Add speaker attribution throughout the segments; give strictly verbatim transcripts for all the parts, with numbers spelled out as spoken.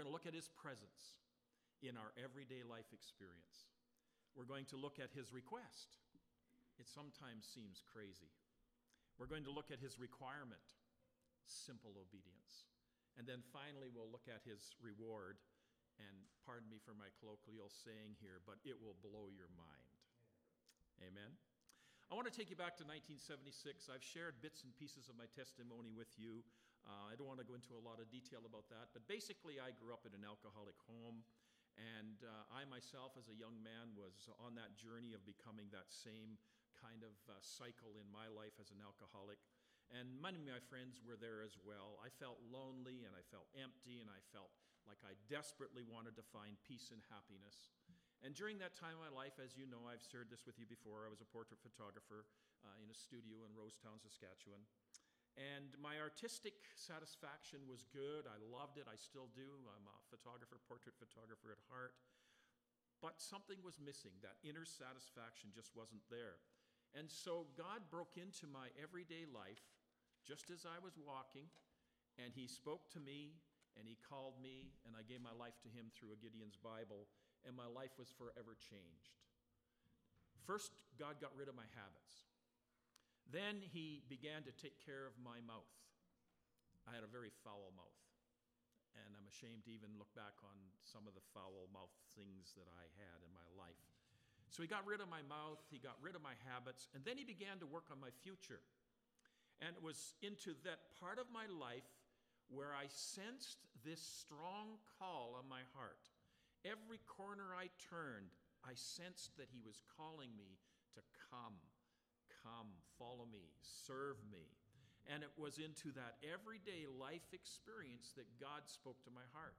Speaker 1: going to look at his presence in our everyday life experience. We're going to look at his request. It sometimes seems crazy. We're going to look at his requirement, simple obedience. And then finally, we'll look at his reward. And pardon me for my colloquial saying here, but it will blow your mind. Amen. I want to take you back to nineteen seventy-six. I've shared bits and pieces of my testimony with you. Uh, I don't want to go into a lot of detail about that, but basically I grew up in an alcoholic home, and uh, I myself as a young man was on that journey of becoming that same kind of uh, cycle in my life as an alcoholic. And many of my friends were there as well. I felt lonely, and I felt empty, and I felt like I desperately wanted to find peace and happiness. And during that time of my life, as you know, I've shared this with you before, I was a portrait photographer uh, in a studio in Rosetown, Saskatchewan. And my artistic satisfaction was good. I loved it. I still do. I'm a photographer, portrait photographer at heart. But something was missing. That inner satisfaction just wasn't there. And so God broke into my everyday life just as I was walking, and he spoke to me, and he called me, and I gave my life to him through a Gideon's Bible, and my life was forever changed. First, God got rid of my habits. Then he began to take care of my mouth. I had a very foul mouth, and I'm ashamed to even look back on some of the foul mouth things that I had in my life. So he got rid of my mouth, he got rid of my habits, and then he began to work on my future. And it was into that part of my life where I sensed this strong call on my heart. Every corner I turned, I sensed that he was calling me to come, come, follow me, serve me. And it was into that everyday life experience that God spoke to my heart.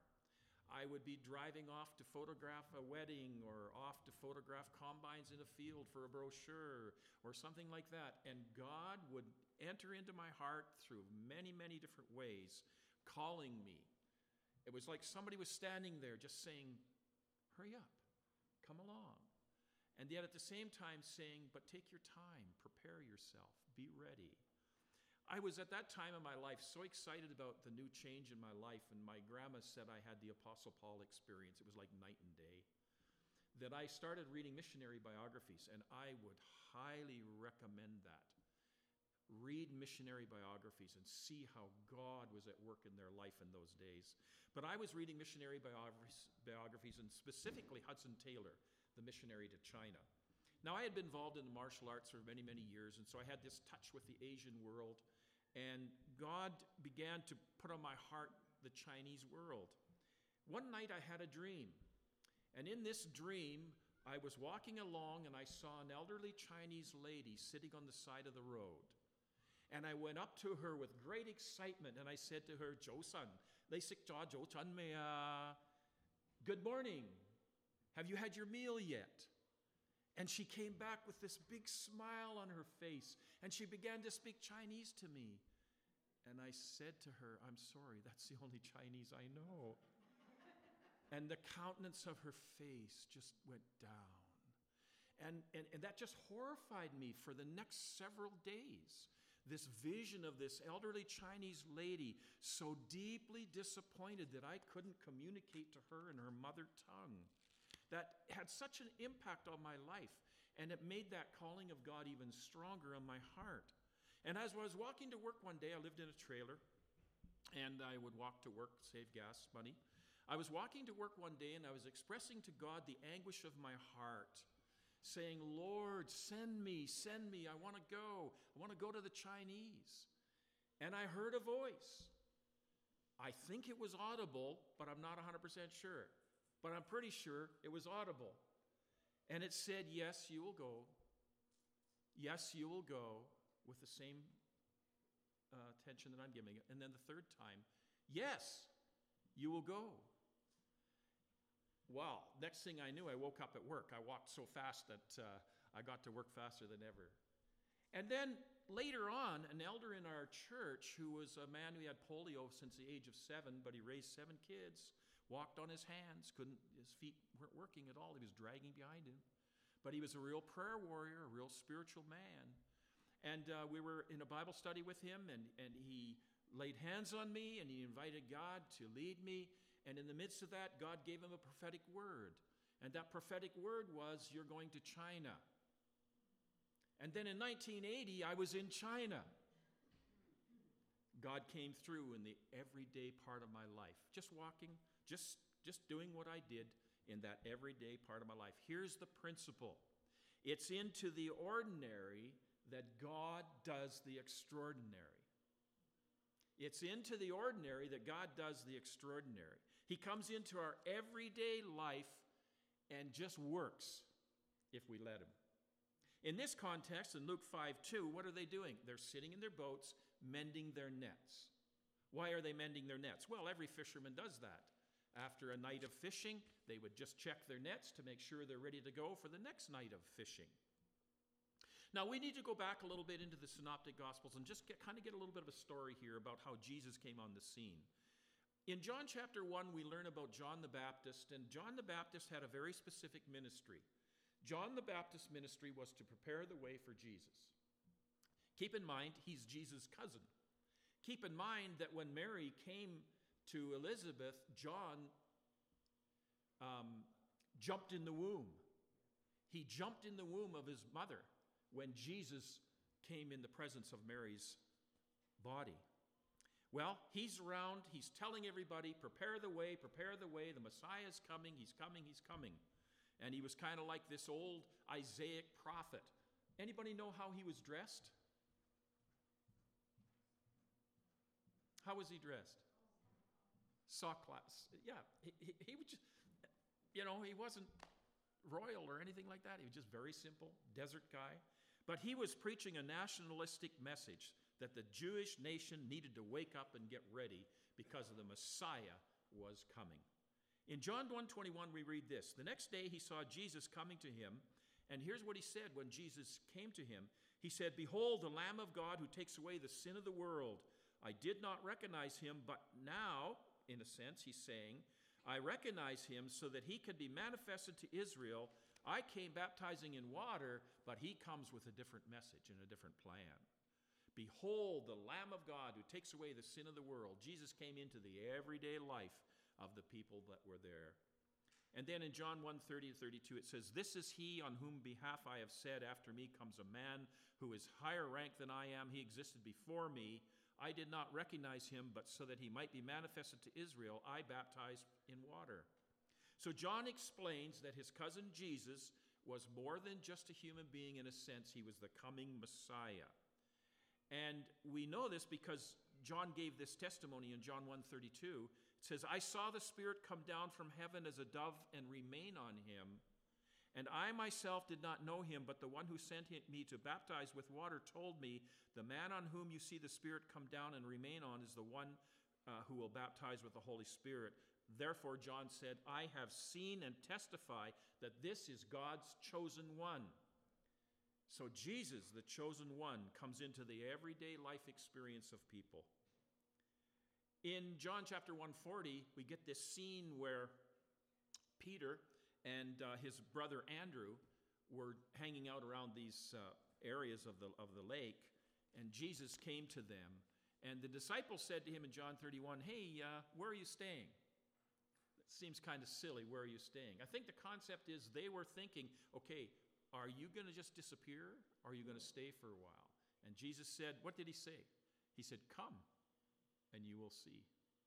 Speaker 1: I would be driving off to photograph a wedding or off to photograph combines in a field for a brochure or something like that. And God would enter into my heart through many, many different ways, calling me. It was like somebody was standing there just saying, hurry up, come along. And yet at the same time saying, but take your time, prepare yourself, be ready. I was at that time in my life so excited about the new change in my life, and my grandma said I had the Apostle Paul experience. It was like night and day. That I started reading missionary biographies, and I would highly recommend that. Read missionary biographies and see how God was at work in their life in those days. But I was reading missionary biographies, biographies and specifically Hudson Taylor, the missionary to China. Now, I had been involved in the martial arts for many, many years, and so I had this touch with the Asian world, and God began to put on my heart the Chinese world. One night I had a dream, and in this dream, I was walking along, and I saw an elderly Chinese lady sitting on the side of the road. And I went up to her with great excitement, and I said to her, "Zhou San, Lei Sik Jia Zhou Chan Mei ah. Good morning. Have you had your meal yet?" And she came back with this big smile on her face, and she began to speak Chinese to me. And I said to her, "I'm sorry, that's the only Chinese I know." And the countenance of her face just went down. And, and, and that just horrified me for the next several days. This vision of this elderly Chinese lady, so deeply disappointed that I couldn't communicate to her in her mother tongue. That had such an impact on my life, and it made that calling of God even stronger on my heart. And as I was walking to work one day, I lived in a trailer, and I would walk to work, save gas money. I was walking to work one day, and I was expressing to God the anguish of my heart, saying, "Lord, send me, send me, I want to go. I want to go to the Chinese." And I heard a voice. I think it was audible, but I'm not one hundred percent sure. But I'm pretty sure it was audible. And it said, "Yes, you will go. Yes, you will go," with the same uh, attention that I'm giving it. And then the third time, "Yes, you will go." Wow, next thing I knew, I woke up at work. I walked so fast that uh, I got to work faster than ever. And then later on, an elder in our church, who was a man who had polio since the age of seven, but he raised seven kids, walked on his hands, couldn't, his feet weren't working at all. He was dragging behind him. But he was a real prayer warrior, a real spiritual man. And uh, we were in a Bible study with him, and, and he laid hands on me, and he invited God to lead me. And in the midst of that, God gave him a prophetic word. And that prophetic word was, you're going to China. And then in nineteen eighty, I was in China. God came through in the everyday part of my life. Just walking, just, just doing what I did in that everyday part of my life. Here's the principle. It's into the ordinary that God does the extraordinary. It's into the ordinary that God does the extraordinary. He comes into our everyday life and just works if we let him. In this context, in Luke five two, what are they doing? They're sitting in their boats, mending their nets. Why are they mending their nets? Well, every fisherman does that. After a night of fishing, they would just check their nets to make sure they're ready to go for the next night of fishing. Now, we need to go back a little bit into the Synoptic Gospels and just get, kind of get a little bit of a story here about how Jesus came on the scene. In John chapter one, we learn about John the Baptist, and John the Baptist had a very specific ministry. John the Baptist's ministry was to prepare the way for Jesus. Keep in mind, he's Jesus' cousin. Keep in mind that when Mary came to Elizabeth, John um, jumped in the womb. He jumped in the womb of his mother when Jesus came in the presence of Mary's body. Well, he's around, he's telling everybody, prepare the way, prepare the way, the Messiah is coming, he's coming, he's coming. And he was kind of like this old Isaiah prophet. Anybody know how he was dressed? How was he dressed? Sackcloth. Yeah, he, he, he was just, you know, he wasn't royal or anything like that. He was just very simple, desert guy. But he was preaching a nationalistic message that the Jewish nation needed to wake up and get ready because the Messiah was coming. In John one twenty-one, we read this. The next day he saw Jesus coming to him, and here's what he said when Jesus came to him. He said, "Behold, the Lamb of God who takes away the sin of the world. I did not recognize him, but now," in a sense, he's saying, "I recognize him so that he could be manifested to Israel. I came baptizing in water, but he comes with a different message and a different plan. Behold, the Lamb of God who takes away the sin of the world." Jesus came into the everyday life of the people that were there. And then in John one thirty to thirty-two, it says, "This is he on whom behalf I have said, after me comes a man who is higher ranked than I am. He existed before me. I did not recognize him, but so that he might be manifested to Israel, I baptized in water." So John explains that his cousin Jesus was more than just a human being in a sense. He was the coming Messiah. And we know this because John gave this testimony in John one thirty-two. It says, "I saw the Spirit come down from heaven as a dove and remain on him. And I myself did not know him, but the one who sent me to baptize with water told me, the man on whom you see the Spirit come down and remain on is the one uh, who will baptize with the Holy Spirit." Therefore, John said, "I have seen and testify that this is God's chosen one." So Jesus, the chosen one, comes into the everyday life experience of people. In John chapter one forty, we get this scene where Peter and uh, his brother Andrew were hanging out around these uh, areas of the, of the lake, and Jesus came to them. And the disciples said to him in John thirty-one, "Hey, uh, where are you staying?" It seems kind of silly, where are you staying? I think the concept is they were thinking, okay, are you going to just disappear? Or are you going to stay for a while? And Jesus said, what did he say? He said, "Come, and you will see."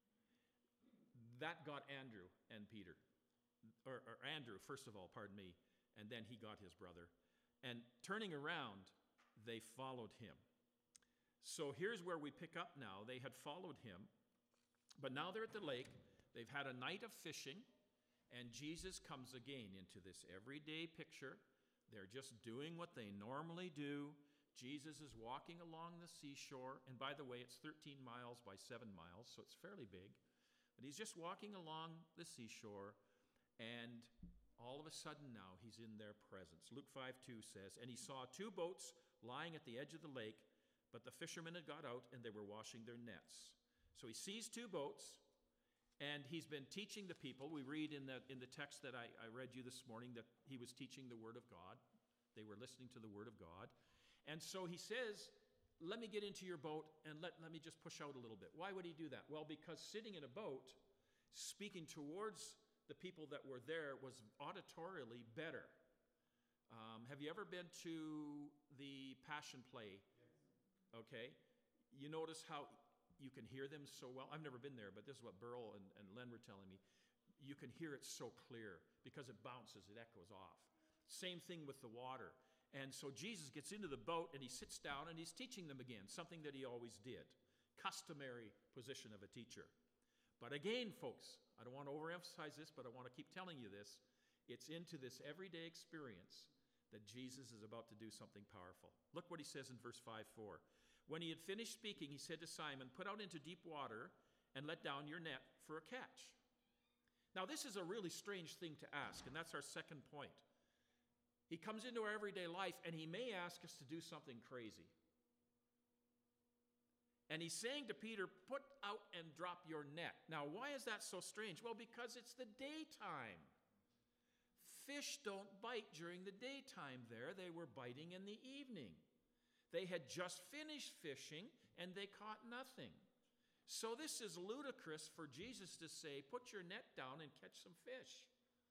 Speaker 1: That got Andrew and Peter. Or, or Andrew, first of all, pardon me, and then he got his brother. And turning around, they followed him. So here's where we pick up now. They had followed him, but now they're at the lake. They've had a night of fishing, and Jesus comes again into this everyday picture. They're just doing what they normally do. Jesus is walking along the seashore, and by the way, it's thirteen miles by seven miles, so it's fairly big. But he's just walking along the seashore, and all of a sudden now he's in their presence. Luke five two says, "And he saw two boats lying at the edge of the lake, but the fishermen had got out, and they were washing their nets." So he sees two boats, and he's been teaching the people. We read in the, in the text that I, I read you this morning that he was teaching the Word of God. They were listening to the Word of God. And so he says, "Let me get into your boat and let, let me just push out a little bit." Why would he do that? Well, because sitting in a boat, speaking towards the people that were there was auditorially better. Um, have you ever been to the Passion Play? Okay. You notice how you can hear them so well. I've never been there, but this is what Burl and, and Len were telling me. You can hear it so clear because it bounces, it echoes off. Same thing with the water. And so Jesus gets into the boat and he sits down and he's teaching them again, something that he always did. Customary position of a teacher. But again, folks, I don't want to overemphasize this, but I want to keep telling you this. It's into this everyday experience that Jesus is about to do something powerful. Look what he says in verse five four. When he had finished speaking, he said to Simon, "Put out into deep water and let down your net for a catch." Now, this is a really strange thing to ask, and that's our second point. He comes into our everyday life, and he may ask us to do something crazy. And he's saying to Peter, "Put out and drop your net." Now, why is that so strange? Well, because it's the daytime. Fish don't bite during the daytime there. They were biting in the evening. They had just finished fishing, and they caught nothing. So this is ludicrous for Jesus to say, "Put your net down and catch some fish."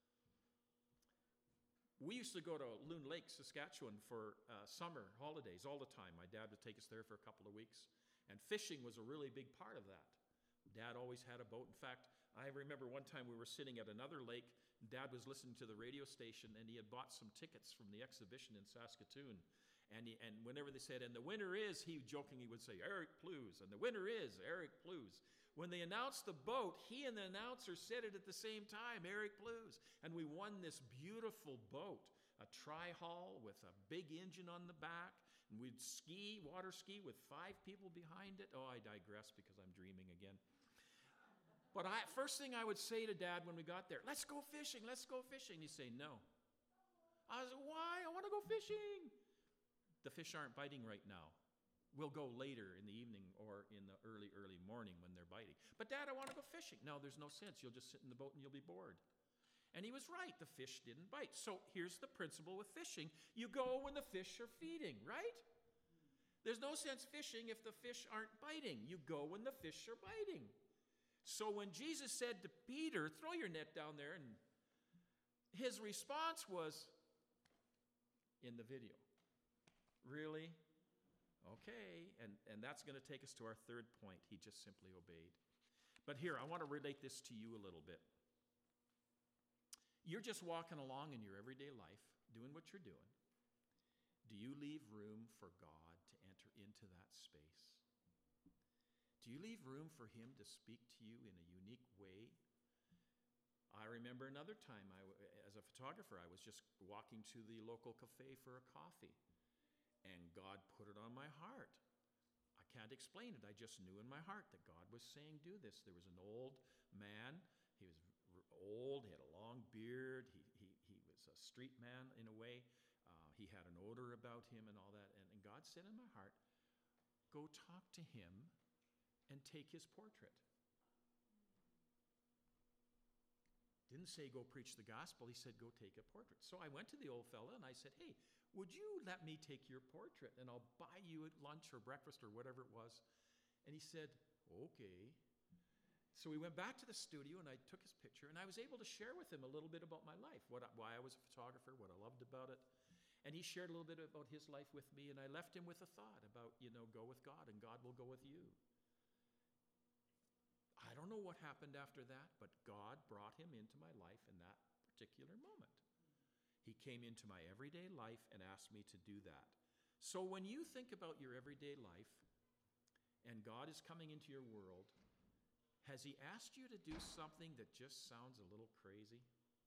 Speaker 1: We used to go to Loon Lake, Saskatchewan for uh, summer holidays all the time. My dad would take us there for a couple of weeks. And fishing was a really big part of that. Dad always had a boat. In fact, I remember one time we were sitting at another lake. Dad was listening to the radio station, and he had bought some tickets from the exhibition in Saskatoon. And, he, and whenever they said, "And the winner is," he jokingly would say, "Eric Plews." And the winner is Eric Plews. When they announced the boat, he and the announcer said it at the same time, "Eric Plews." And we won this beautiful boat, a tri-hull with a big engine on the back. And we'd ski, water ski with five people behind it. Oh, I digress because I'm dreaming again. But I, first thing I would say to Dad when we got there, "Let's go fishing, let's go fishing." He'd say, "No." I was like, "Why? I want to go fishing." "The fish aren't biting right now. We'll go later in the evening or in the early, early morning when they're biting." "But Dad, I want to go fishing." "No, there's no sense. You'll just sit in the boat and you'll be bored." And he was right. The fish didn't bite. So here's the principle with fishing. You go when the fish are feeding, right? There's no sense fishing if the fish aren't biting. You go when the fish are biting. So when Jesus said to Peter, "Throw your net down there," and his response was in the video, "Really? Okay." And, and that's going to take us to our third point. He just simply obeyed. But here, I want to relate this to you a little bit. You're just walking along in your everyday life, doing what you're doing. Do you leave room for God to enter into that space? Do you leave room for him to speak to you in a unique way? I remember another time, I, as a photographer, I was just walking to the local cafe for a coffee, and God put it on my heart. I can't explain it. I just knew in my heart that God was saying, "Do this." There was an old man. He was old. He had a long beard. He, he, he was a street man in a way. Uh, he had an odor about him and all that. And, and God said in my heart, "Go talk to him and take his portrait." Didn't say go preach the gospel. He said go take a portrait. So I went to the old fella and I said, "Hey, would you let me take your portrait and I'll buy you lunch or breakfast or whatever it was?" And he said, "Okay." So we went back to the studio and I took his picture and I was able to share with him a little bit about my life, what I, why I was a photographer, what I loved about it. And he shared a little bit about his life with me, and I left him with a thought about, you know, go with God and God will go with you. I don't know what happened after that, but God brought him into my life in that particular moment. He came into my everyday life and asked me to do that. So when you think about your everyday life and God is coming into your world, has he asked you to do something that just sounds a little crazy?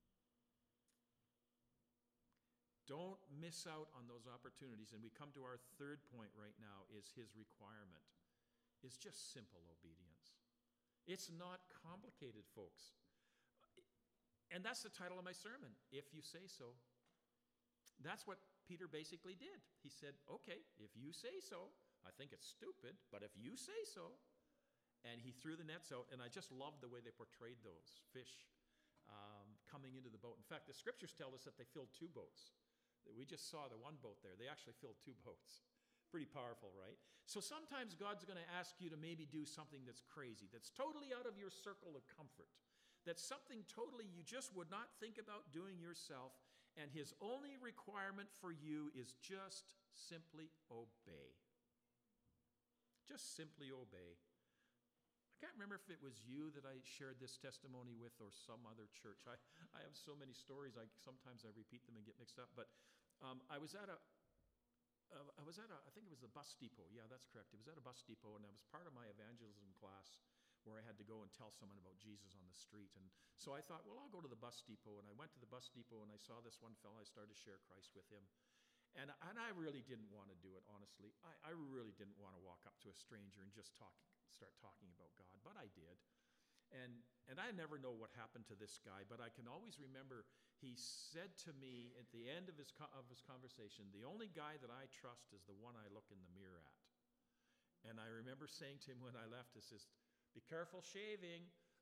Speaker 1: Don't miss out on those opportunities. And we come to our third point right now, is his requirement. It's just simple obedience. It's not complicated, folks. And that's the title of my sermon, "If You Say So." That's what Peter basically did. He said, "Okay, if you say so, I think it's stupid, but if you say so." And he threw the nets out, and I just loved the way they portrayed those fish um, coming into the boat. In fact, the scriptures tell us that they filled two boats. We just saw the one boat there. They actually filled two boats. Pretty powerful, right? So sometimes God's going to ask you to maybe do something that's crazy, that's totally out of your circle of comfort, That's something totally you just would not think about doing yourself, and his only requirement for you is just simply obey. Just simply obey. I can't remember if it was you that I shared this testimony with or some other church. I, I have so many stories, I sometimes I repeat them and get mixed up. But um, I was at a, uh, I was at a, I think it was the bus depot. Yeah, that's correct. It was at a bus depot, and I was part of my evangelism class where I had to go and tell someone about Jesus on the street. And so I thought, well, I'll go to the bus depot. And I went to the bus depot, and I saw this one fellow. I started to share Christ with him. And, and I really didn't want to do it, honestly. I, I really didn't want to walk up to a stranger and just talk, start talking about God, but I did. And, and I never know what happened to this guy, but I can always remember he said to me at the end of his, of his conversation, the only guy that I trust is the one I look in the mirror at. And I remember saying to him when I left, he says, be careful shaving.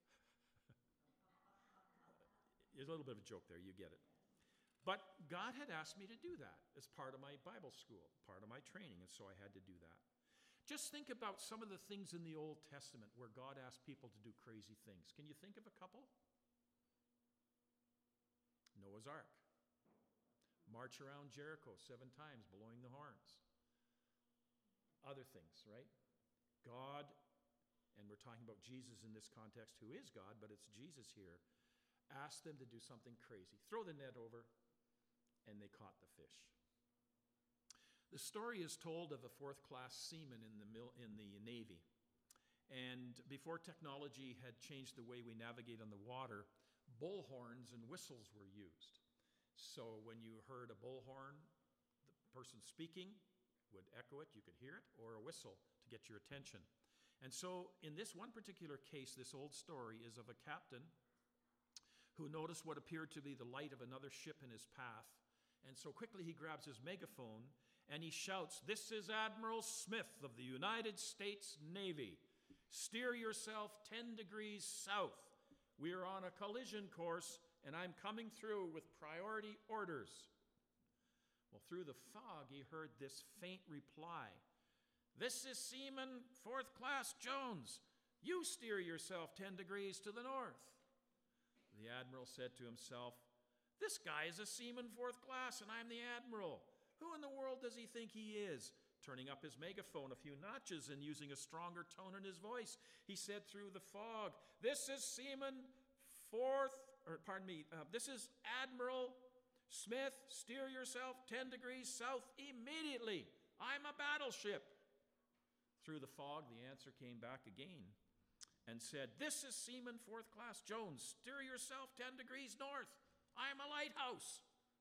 Speaker 1: There's a little bit of a joke there, you get it. But God had asked me to do that as part of my Bible school, part of my training, and so I had to do that. Just think about some of the things in the Old Testament where God asked people to do crazy things. Can you think of a couple? Noah's Ark. March around Jericho seven times, blowing the horns. Other things, right? God, and we're talking about Jesus in this context, who is God, but it's Jesus here, asked them to do something crazy. Throw the net over, and they caught the fish. The story is told of a fourth-class seaman in the mil- in the Navy. And before technology had changed the way we navigate on the water, bullhorns and whistles were used. So when you heard a bullhorn, the person speaking would echo it, you could hear it, or a whistle to get your attention. And so in this one particular case, this old story is of a captain who noticed what appeared to be the light of another ship in his path. And so quickly he grabs his megaphone and he shouts, "This is Admiral Smith of the United States Navy. Steer yourself ten degrees south. We are on a collision course and I'm coming through with priority orders." Well, through the fog, he heard this faint reply. "This is Seaman Fourth Class Jones. You steer yourself ten degrees to the north." The admiral said to himself, "This guy is a Seaman Fourth Class and I'm the admiral. Who in the world does he think he is?" Turning up his megaphone a few notches and using a stronger tone in his voice, he said through the fog, "This is Seaman Fourth, or pardon me, uh, this is Admiral Smith. Steer yourself ten degrees south immediately. I'm a battleship." Through the fog, the answer came back again and said, "This is Seaman Fourth Class Jones. Steer yourself ten degrees north. I am a lighthouse."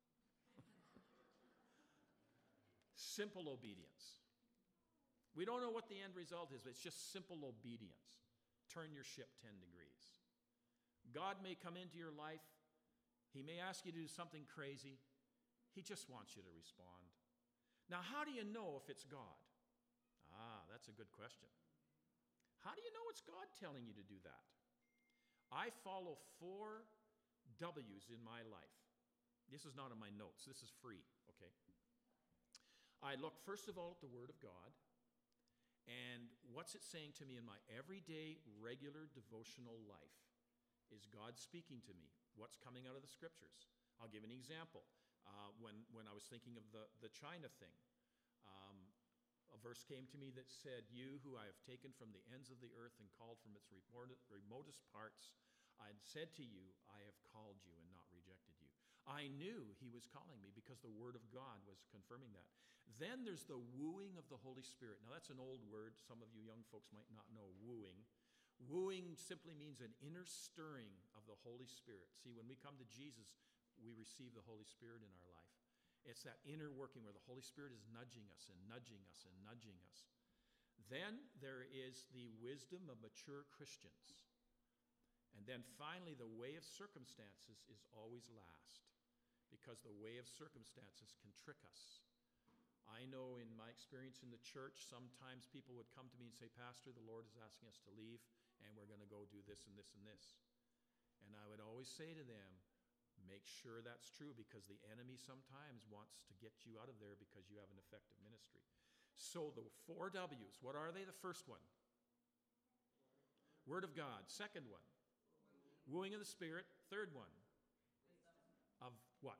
Speaker 1: Simple obedience. We don't know what the end result is, but it's just simple obedience. Turn your ship ten degrees. God may come into your life. He may ask you to do something crazy. He just wants you to respond. Now, how do you know if it's God? Ah, that's a good question. How do you know it's God telling you to do that? I follow four W's in my life. This is not in my notes. This is free, okay? I look, first of all, at the Word of God. And what's it saying to me in my everyday, regular, devotional life? Is God speaking to me? What's coming out of the Scriptures? I'll give an example. Uh, when, when I was thinking of the, the China thing, um, a verse came to me that said, "You who I have taken from the ends of the earth and called from its remotest parts, I said to you, I have called you and not rejected you." I knew he was calling me because the Word of God was confirming that. Then there's the wooing of the Holy Spirit. Now that's an old word. Some of you young folks might not know wooing. Wooing simply means an inner stirring of the Holy Spirit. See, when we come to Jesus, we receive the Holy Spirit in our life. It's that inner working where the Holy Spirit is nudging us and nudging us and nudging us. Then there is the wisdom of mature Christians. And then finally, the way of circumstances is always last, because the way of circumstances can trick us. I know in my experience in the church, sometimes people would come to me and say, "Pastor, the Lord is asking us to leave, and we're going to go do this and this and this." And I would always say to them, make sure that's true, because the enemy sometimes wants to get you out of there because you have an effective ministry. So the four W's, what are they? The first one, Word of God. Second one, Wooing of the Spirit. Third one. Of what?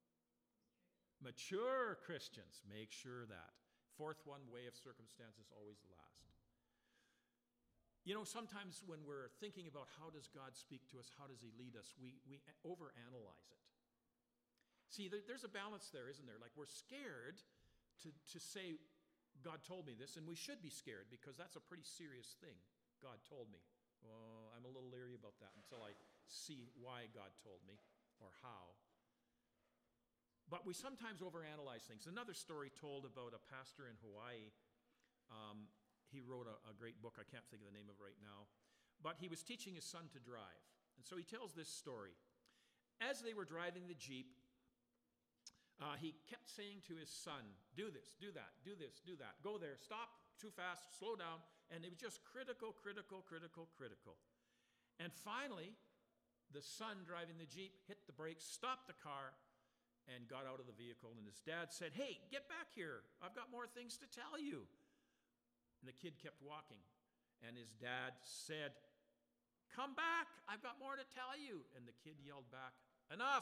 Speaker 1: Mature Christians. Make sure that. Fourth one, way of circumstance, is always the last. You know, sometimes when we're thinking about how does God speak to us, how does he lead us, we, we overanalyze it. See, there, there's a balance there, isn't there? Like, we're scared to, to say, God told me this, and we should be scared because that's a pretty serious thing. God told me. Well, I'm a little leery about that until I see why God told me or how. But we sometimes overanalyze things. Another story told about a pastor in Hawaii. Um, he wrote a, a great book. I can't think of the name of it right now. But he was teaching his son to drive. And so he tells this story. As they were driving the Jeep, uh, he kept saying to his son, do this, do that, do this, do that. Go there, stop, too fast, slow down. And it was just critical, critical, critical, critical. And finally, the son driving the Jeep hit the brakes, stopped the car, and got out of the vehicle, and his dad said, hey, get back here. I've got more things to tell you. And the kid kept walking, and his dad said, come back. I've got more to tell you. And the kid yelled back, enough.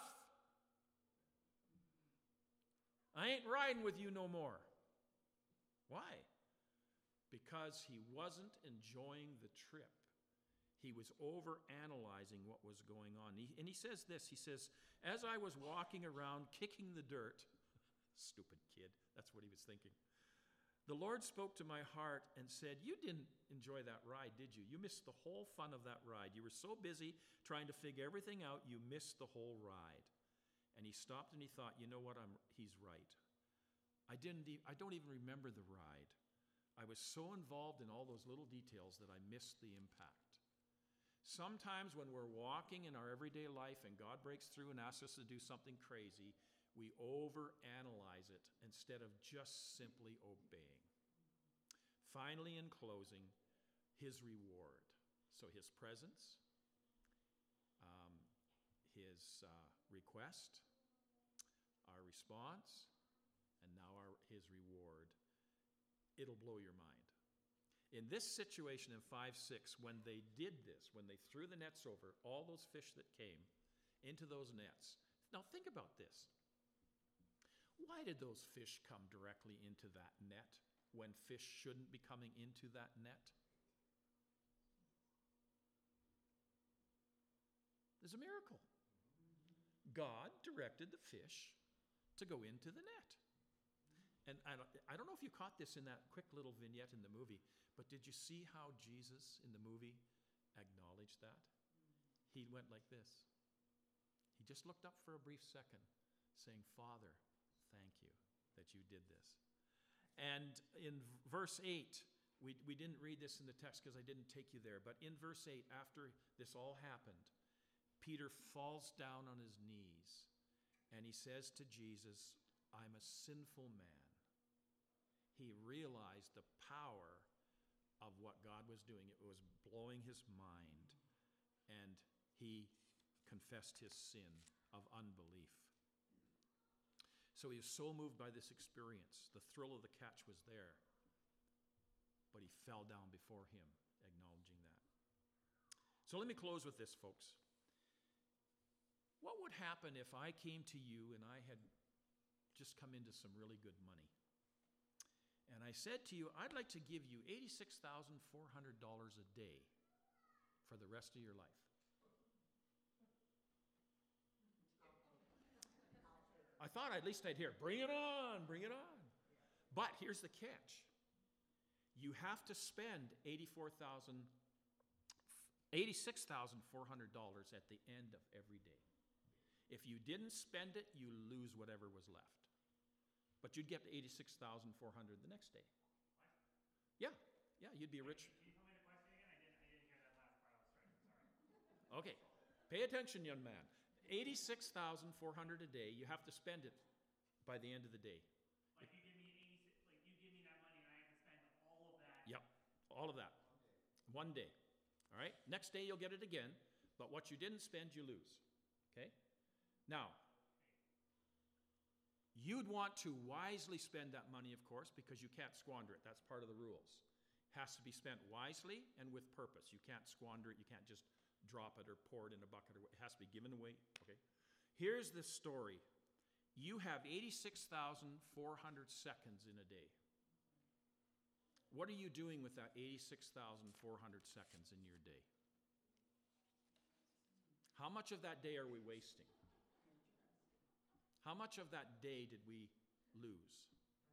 Speaker 1: I ain't riding with you no more. Why? Because he wasn't enjoying the trip. He was overanalyzing what was going on. He, and he says this, he says, as I was walking around kicking the dirt, stupid kid, that's what he was thinking, the Lord spoke to my heart and said, you didn't enjoy that ride, did you? You missed the whole fun of that ride. You were so busy trying to figure everything out, you missed the whole ride. And he stopped and he thought, you know what, I'm, he's right. I, didn't e- I don't even remember the ride. I was so involved in all those little details that I missed the impact. Sometimes when we're walking in our everyday life and God breaks through and asks us to do something crazy, we overanalyze it instead of just simply obeying. Finally, in closing, his reward. So his presence, um, his uh, request, our response, and now our, his reward. It'll blow your mind. In this situation in five six, when they did this, when they threw the nets over, all those fish that came into those nets. Now think about this. Why did those fish come directly into that net when fish shouldn't be coming into that net? There's a miracle. God directed the fish to go into the net. And I don't, I don't know if you caught this in that quick little vignette in the movie, but did you see how Jesus in the movie acknowledged that? He went like this. He just looked up for a brief second, saying, Father, thank you that you did this. And in verse eight, we, we didn't read this in the text because I didn't take you there, but in verse eight, after this all happened, Peter falls down on his knees and he says to Jesus, I'm a sinful man. He realized the power of what God was doing. It was blowing his mind, and he confessed his sin of unbelief. So he was so moved by this experience. The thrill of the catch was there, but he fell down before him, acknowledging that. So let me close with this, folks. What would happen if I came to you and I had just come into some really good money? And I said to you, I'd like to give you eighty-six thousand four hundred dollars a day for the rest of your life. I thought at least I'd hear, bring it on, bring it on. But here's the catch. You have to spend eighty-four thousand dollars, eighty-six thousand four hundred dollars at the end of every day. If you didn't spend it, you lose whatever was left. But you'd get to eighty-six thousand four hundred dollars the next day. What? Yeah, yeah, you'd be rich.
Speaker 2: Can you tell me the question again? I didn't, I didn't hear that last part. I was trying. Sorry.
Speaker 1: Okay, pay attention, young man. eighty-six thousand four hundred dollars a day, you have to spend it by the end of the day.
Speaker 2: Like you give me eighty-six, like you give me that money and I have to spend all of that.
Speaker 1: Yep, all of that. One day. All right? Next day you'll get it again, but what you didn't spend, you lose. Okay? Now, you'd want to wisely spend that money, of course, because you can't squander it. That's part of the rules. It has to be spent wisely and with purpose. You can't squander it. You can't just drop it or pour it in a bucket, or it has to be given away. Okay. Here's the story. You have eighty-six thousand four hundred seconds in a day. What are you doing with that eighty-six thousand four hundred seconds in your day? How much of that day are we wasting? How much of that day did we lose?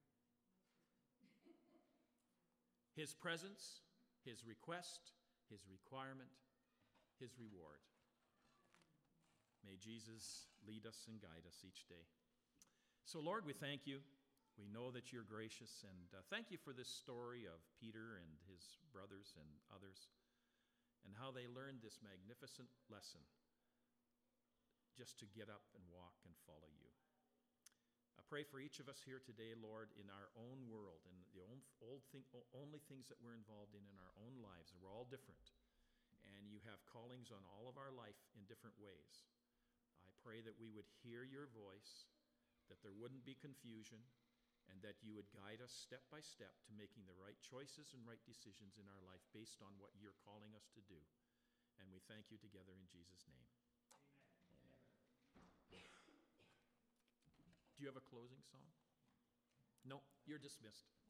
Speaker 1: His presence, his request, his requirement, his reward. May Jesus lead us and guide us each day. So, Lord, we thank you. We know that you're gracious, and uh, thank you for this story of Peter and his brothers and others, and how they learned this magnificent lesson just to get up and walk and follow you. I pray for each of us here today, Lord, in our own world, and the old, old thing, only things that we're involved in in our own lives. And we're all different, and you have callings on all of our life in different ways. I pray that we would hear your voice, that there wouldn't be confusion, and that you would guide us step by step to making the right choices and right decisions in our life based on what you're calling us to do. And we thank you together in Jesus' name. Do you have a closing song? No, you're dismissed.